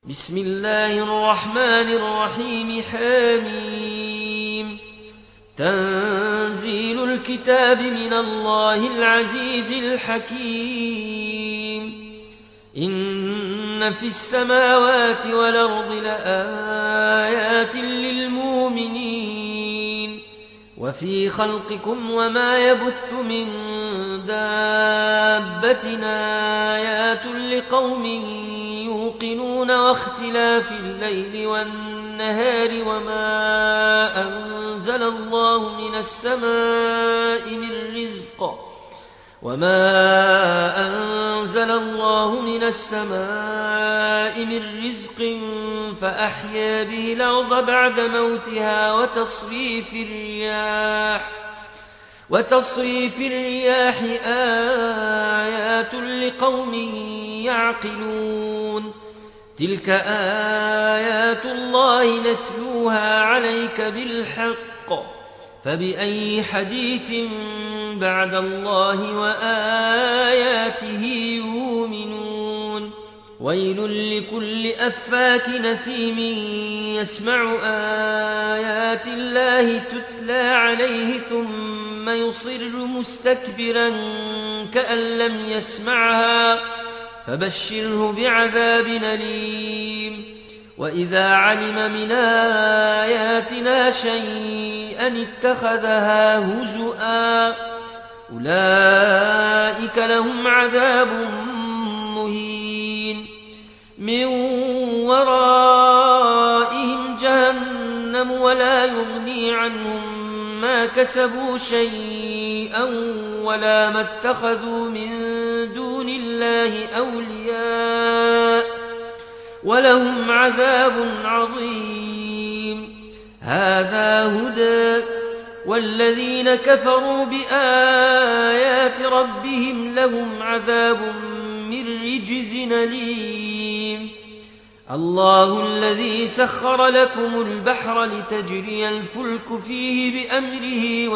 بسم الله الرحمن الرحيم حميم تنزيل الكتاب من الله العزيز الحكيم إن في السماوات والأرض لآيات للمؤمنين وفي خلقكم وما يبث من دابة آيات لقوم يوقنون واختلاف الليل والنهار وما أنزل الله من السماء من رزق فأحيا به الأرض بعد موتها وتصريف الرياح آيات لقوم يعقلون تلك آيات الله نتلوها عليك بالحق فبأي حديث بعد الله وآياته يؤمنون ويل لكل أفاك نثيم يسمع آيات الله تتلى عليه ثم يصر مستكبرا كأن لم يسمعها فبشره بعذاب أليم وإذا علم من آياتنا شيئا اتخذها هزؤا أولئك لهم عذاب مهين من ورائهم جهنم ولا يغني عنهم ما كسبوا شيئا ولا ما اتخذوا من دون الله أولياء ولهم عذاب عظيم هذا هدى والذين كفروا بآيات ربهم لهم عذاب من رجز أليم الله الذي سخر لكم البحر لتجري الفلك فيه بأمره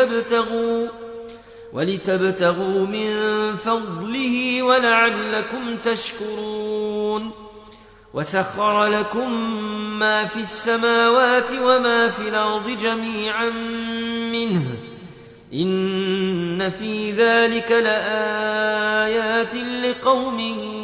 ولتبتغوا من فضله ولعلكم تشكرون وسخر لكم ما في السماوات وما في الأرض جميعا منه إن في ذلك لآيات لقوم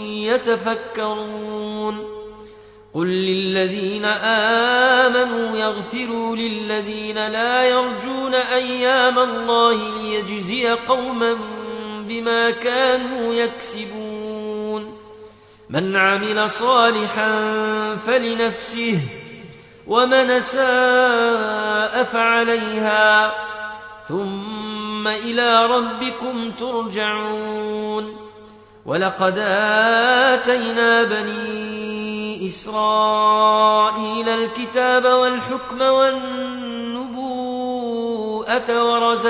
يتفكرون قل للذين آمنوا يغفروا للذين لا يرجون أيام الله ليجزي قوما بما كانوا يكسبون من عمل صالحا فلنفسه ومن أساء فعليها ثم إلى ربكم ترجعون ولقد آتينا بني إسرائيل الكتاب والحكم والنبوءة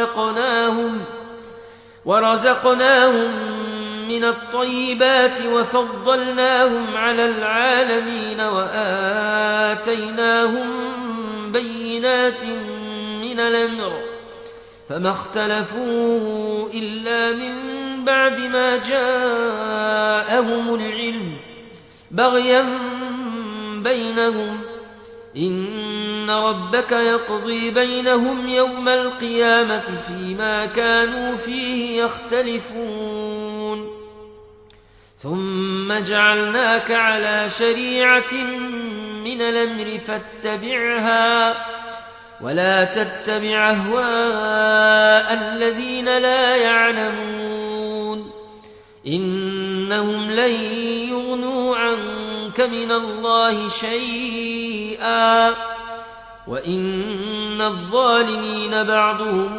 ورزقناهم من الطيبات وفضلناهم على العالمين وآتيناهم بينات من الأمر فما اختلفوا إلا من بعد ما جاءهم العلم بغيا بينهم إن ربك يقضي بينهم يوم القيامة فيما كانوا فيه يختلفون ثم جعلناك على شريعة من الأمر فاتبعها ولا تتبع أهواء الذين لا يعلمون إنهم لن يغنوا عنك من الله شيئا وإن الظالمين بعضهم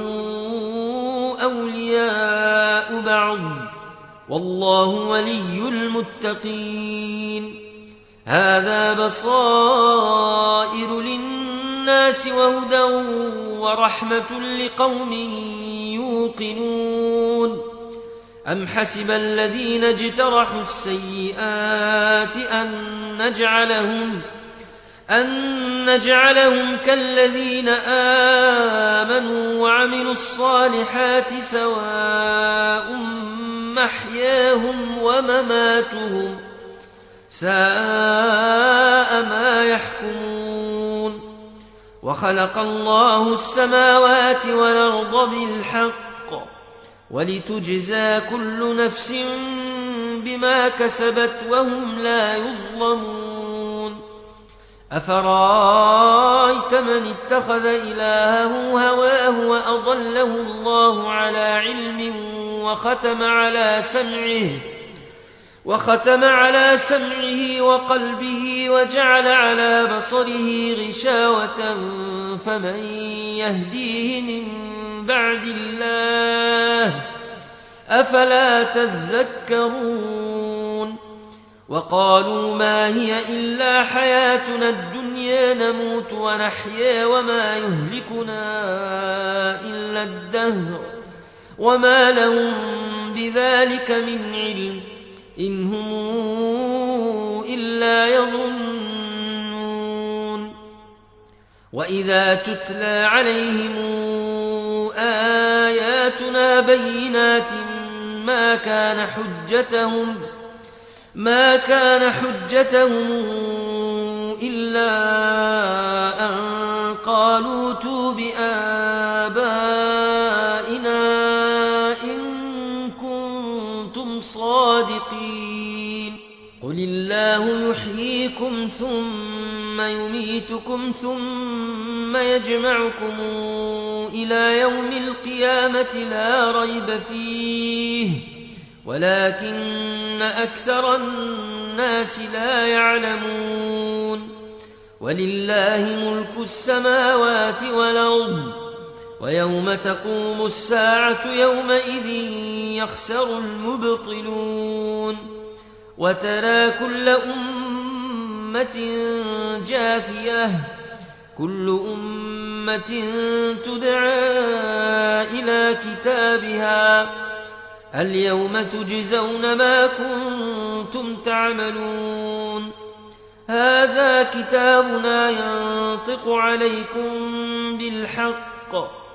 أولياء بعض والله ولي المتقين هذا بصائر للناس وهدى ورحمة لقوم يوقنون أم حسب الذين اجترحوا السيئات أن نجعلهم كالذين آمنوا وعملوا الصالحات سواء محياهم ومماتهم ساء يحكمون وخلق الله السماوات والأرض بالحق ولتجزى كل نفس بما كسبت وهم لا يظلمون أفرأيت من اتخذ إلهه هواه وأضله الله على علم وختم على سمعه وقلبه وجعل على بصره غشاوة فمن يهديه من بعد الله أفلا تذكرون وقالوا ما هي إلا حياتنا الدنيا نموت ونحيا وما يهلكنا إلا الدهر وما لهم بذلك من علم إن هم إلا يظنون وإذا تتلى عليهم آياتنا بينات ما كان حجتهم إلا أن قالوا ائتوا بآبائنا إن كنتم صادقين قل الله يحييكم ثم يميتكم ثم يجمعكم إلى يوم القيامة لا ريب فيه ولكن أكثر الناس لا يعلمون ولله ملك السماوات والأرض ويوم تقوم الساعة يومئذ يخسر المبطلون وترى كل أمة جاثية كل أمة تدعى إلى كتابها اليوم تجزون ما كنتم تعملون هذا كتابنا ينطق عليكم بالحق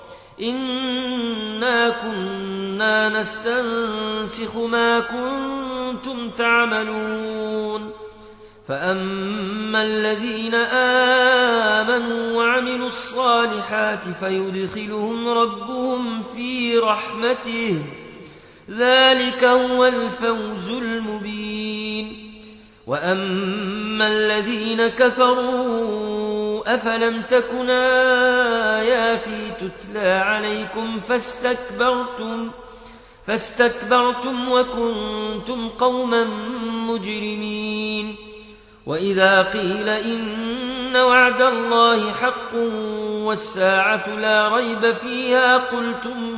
إنا كنا نستنسخ ما كنتم تعملون فأما الذين آمنوا وعملوا الصالحات فيدخلهم ربهم في رحمته ذلك هو الفوز المبين وأما الذين كفروا أفلم تكن آياتي تتلى عليكم فاستكبرتم وكنتم قوما مجرمين وإذا قيل إن وعد الله حق والساعة لا ريب فيها قلتم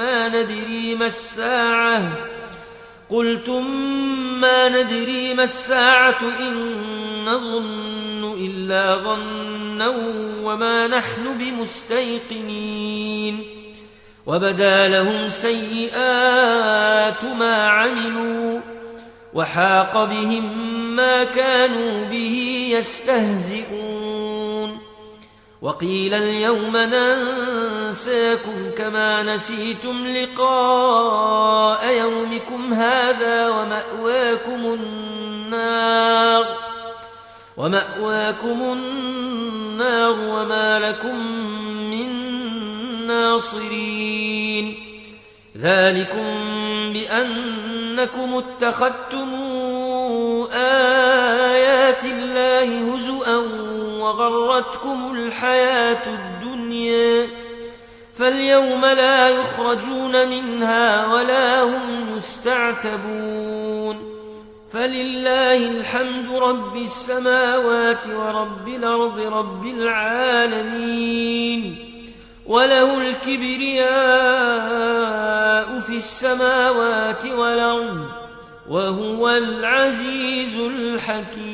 ما ندري ما الساعة إن نظن إلا ظنا وما نحن بمستيقنين وبدا لهم سيئات ما عملوا وحاق بهم ما كانوا به يستهزئون وقيل اليوم ننساكم كما نسيتم لقاء يومكم هذا ومأواكم النار وما لكم من ناصرين ذلكم بأنكم اتخذتم آيات الله هزؤا وغرتكم الحياة الدنيا فاليوم لا يخرجون منها ولا هم يستعتبون فلله الحمد رب السماوات ورب الأرض رب العالمين وله الكبرياء في السماوات والأرض وهو العزيز الحكيم